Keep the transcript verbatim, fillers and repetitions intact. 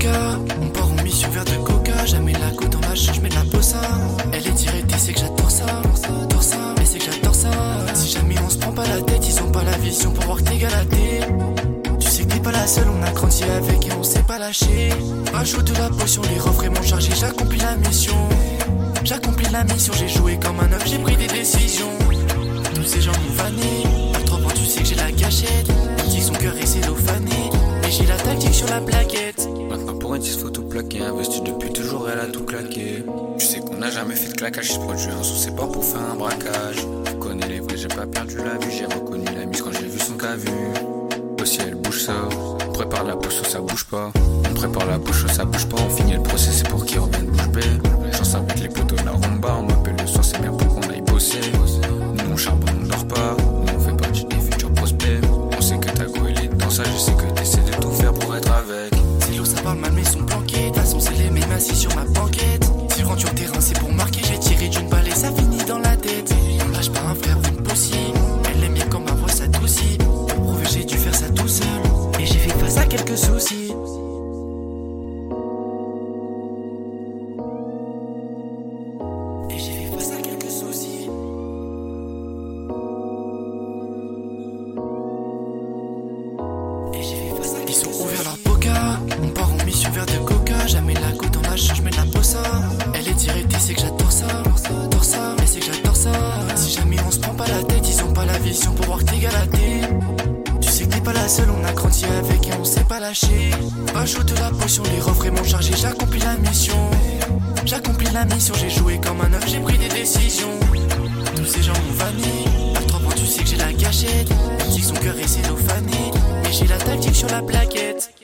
poca. On part en mission vers de coca. Jamais la côte en la je mets de la possa. Elle est directe, c'est que j'adore ça. J'adore ça, mais c'est que j'adore ça. Si jamais on se prend pas la tête, ils ont pas la vision pour voir que t'es galaté. Tu sais que t'es pas la seule, on a grandi avec et on s'est pas lâché. Rajoute de la potion, les refs vraiment chargés, j'accomplis la mission. J'accomplis la mission, j'ai joué comme un œuf, j'ai pris des décisions. Tous ces gens m'ont vanné. Trop bon, tu sais que j'ai la gâchette. Il dit que son cœur est cellophané. Et j'ai la tactique sur la plaquette. Maintenant pour une tisse faut tout plaquer. Investi depuis toujours, elle a tout claqué. Tu sais qu'on n'a jamais fait de claquage. J'ai produit un sous ses bords pour faire un braquage. Tu connais les vrais, j'ai pas perdu la vue. J'ai reconnu la mise quand j'ai vu son cas vu. Aussi elle bouge ça. On prépare la bouche, ça bouge pas. On prépare la bouche, ça bouge pas. On finit le procès, c'est pour qu'il revienne bouche bée. Chance avec les poteaux de la rumba. On m'appelle le soir, c'est bien pour qu'on aille bosser. Nous on charbonne, on dort pas. Nous on fait partie des futurs prospects. On sait que ta go il est dans ça. Je sais que t'essaies de tout faire pour être avec. C'est l'eau, ça parle mal mais son planqué. De toute façon c'est les mêmes assis sur ma banquette. Si rendu au terrain c'est pour marquer. J'ai tiré d'une balle et ça finit dans la tête. On lâche pas un frère ou une possible. Elle aime bien quand ma voix s'adoucit. Pour prouver j'ai dû faire ça tout seul. Et j'ai fait face à quelques soucis. Et j'ai fait face à quelques soucis. Et j'ai fait face à quelques Ils ont ouvert leur poca. On part en mission vers de coca. Jamais la côte en la je mets de la possa. Elle est directe, c'est que j'adore ça. J'adore ça, mais c'est que j'adore ça. Si jamais on se prend pas la tête, ils ont pas la vision pour voir que t'es galaté. Tu sais que t'es pas la seule, on a grandi avec et on s'est pas lâché. Rajoute de la potion, les refs vraiment chargés, j'accomplis la mission. J'accomplis la mission, j'ai joué comme un œuf, j'ai pris des décisions. Tous ces gens m'ont vanné. À trois points, tu sais que j'ai la gâchette. Elle dit que son cœur est cellophané. Et j'ai la tactique sur la plaquette.